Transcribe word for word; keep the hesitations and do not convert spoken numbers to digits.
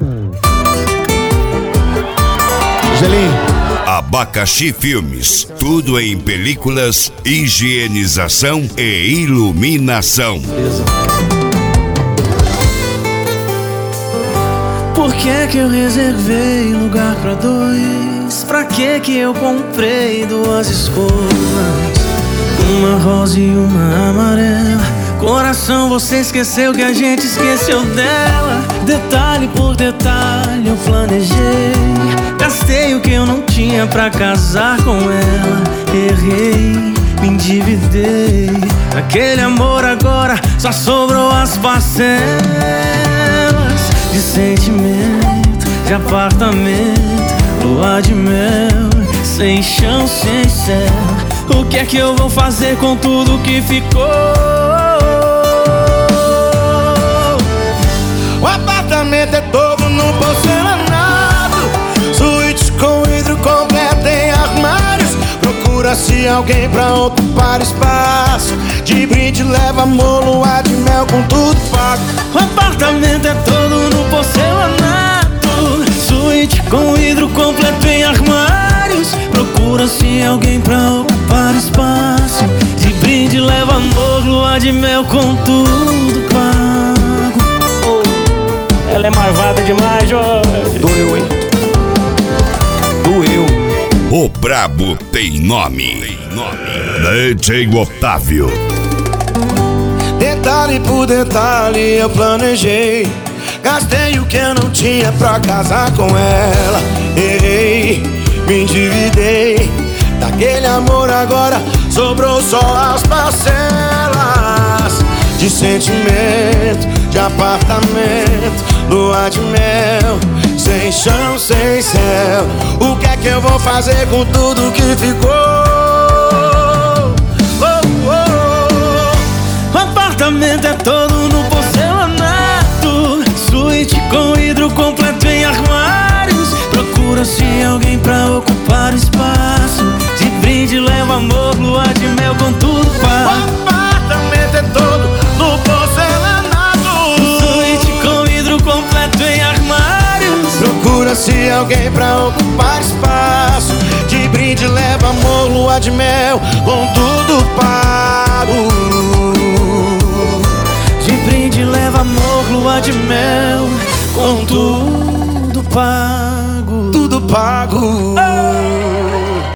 Gelinho. Abacaxi Filmes, tudo em películas, higienização e iluminação. Por que que eu reservei lugar pra dois? Pra que que eu comprei duas escovas? Uma rosa e uma amarela. Coração, você esqueceu que a gente esqueceu dela. Detalhe por detalhe eu planejei. Gastei o que eu não tinha pra casar com ela. Errei, me endividei. Aquele amor agora só sobrou as parcelas de sentimento, de apartamento, lua de mel, sem chão, sem céu. O que é que eu vou fazer com tudo que ficou? O apartamento é todo no porcelanato, suíte com vidro completo em armários. Procura-se alguém pra ocupar espaço. De brinde leva amor, lua de mel com tudo pago. O apartamento é todo no porcelanato, suíte com vidro completo em armários. Procura-se alguém pra ocupar espaço. De brinde leva amor, lua de mel com tudo pago. Oh, ela é marvada demais, Jorge. Doeu, hein? Doeu. O brabo tem nome. Tem nome. D J Otávio. Detalhe por detalhe eu planejei. Gastei o que eu não tinha pra casar com ela. Errei, me endividei. Daquele amor agora sobrou só as parcelas de sentimento, de apartamento, lua de mel, sem chão, sem céu. O que é que eu vou fazer com tudo que ficou? Oh, oh. O apartamento é todo no porcelanato, suíte com vidro completo em armários. Procura-se alguém pra ocupar o espaço. De brinde leva amor, lua de mel com tudo pago. O apartamento é todo no porcelanato, suíte com vidro completo em armários. Procura-se alguém pra ocupar espaço. De brinde leva amor, lua de mel com tudo pago. De brinde leva amor, lua de mel com tudo pago. Tudo pago.